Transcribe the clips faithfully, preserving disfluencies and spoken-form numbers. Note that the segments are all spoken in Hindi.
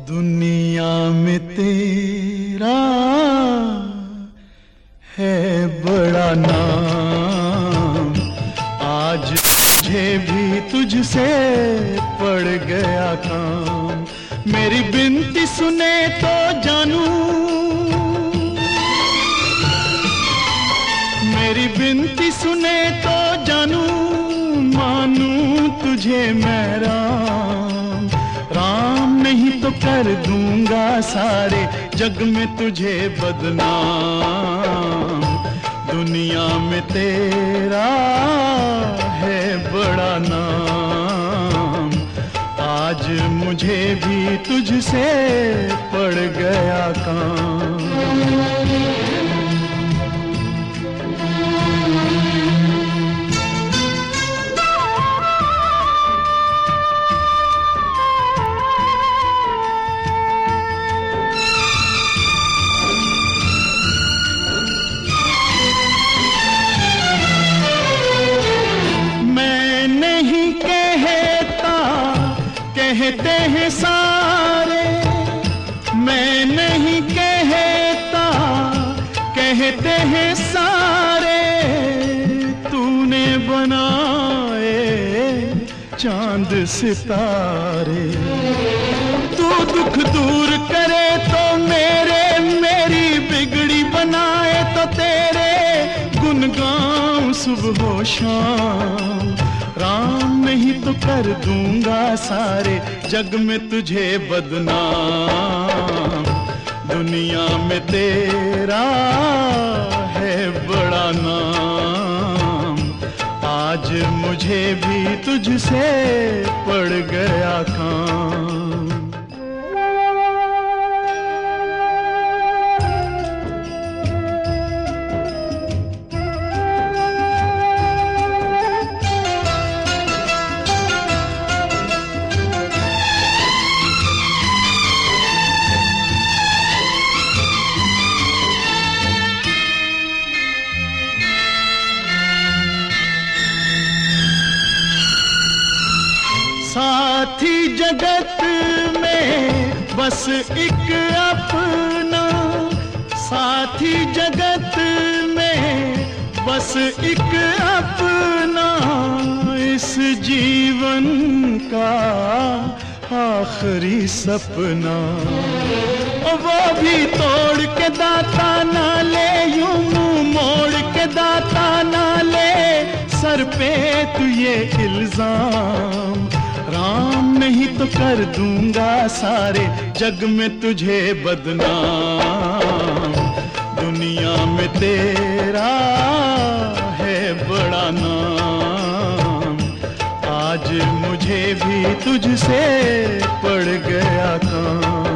दुनिया में तेरा है बड़ा नाम, आज मुझे भी तुझसे पड़ गया काम। मेरी बिनती सुने तो जानू, मेरी बिनती सुने तो जानू, मानू तुझे मैं राम। राम नहीं तो कर दूंगा सारे जग में तुझे बदनाम। दुनिया में तेरा है बड़ा नाम, आज मुझे भी तुझसे पड़ गया काम। कहते हैं सारे, मैं नहीं कहता, कहते हैं सारे, तूने बनाए चांद सितारे। तू दुख दूर करे तो मेरे, मेरी बिगड़ी बनाए तो तेरे गुन गाऊं सुबह शाम। राम नहीं तो कर दूंगा सारे जग में तुझे बदनाम। दुनिया में तेरा है बड़ा नाम, आज मुझे भी तुझसे पड़ गया काम। साथी जगत में बस एक अपना, साथी जगत में बस एक अपना, इस जीवन का आखिरी सपना। वो भी तोड़ के दाता ना ले, यूं मुंह मोड़ के दाता ना ले, सर पे तू ये इल्जाम। राम नहीं तो कर दूंगा सारे जग में तुझे बदनाम। दुनिया में तेरा है बड़ा नाम, आज मुझे भी तुझसे पड़ गया काम।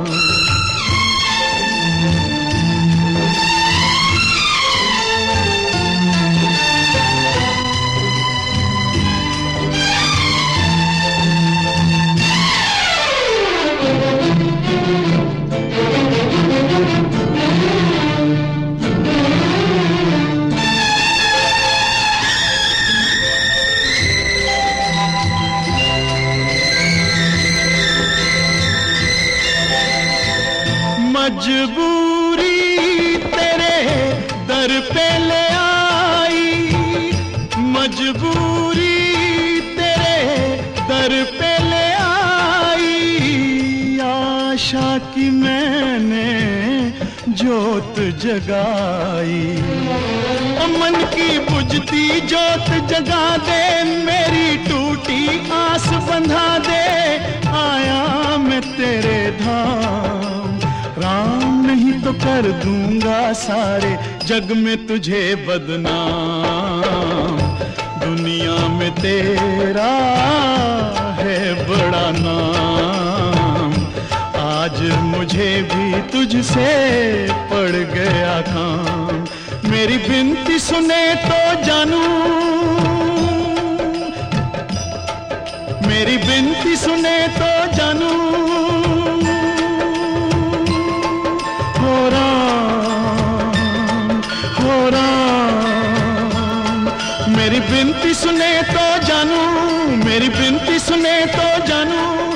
मजबूरी तेरे दर पे ले आई, मजबूरी तेरे दर पे ले आई। आशा की मैंने जोत जगाई, मन की बुझती जोत जगा दे, मेरी टूटी आस बंधा दे, आया मैं तेरे धाम। राम नहीं तो कर दूंगा सारे जग में तुझे बदनाम। दुनिया में तेरा है बड़ा नाम, आज मुझे भी तुझसे पड़ गया काम। मेरी बिनती सुने तो जानू, मेरी बिनती सुने तो जानू, हो राम हो राम। मेरी बिनती सुने तो जानू, मेरी बिनती सुने तो जानू।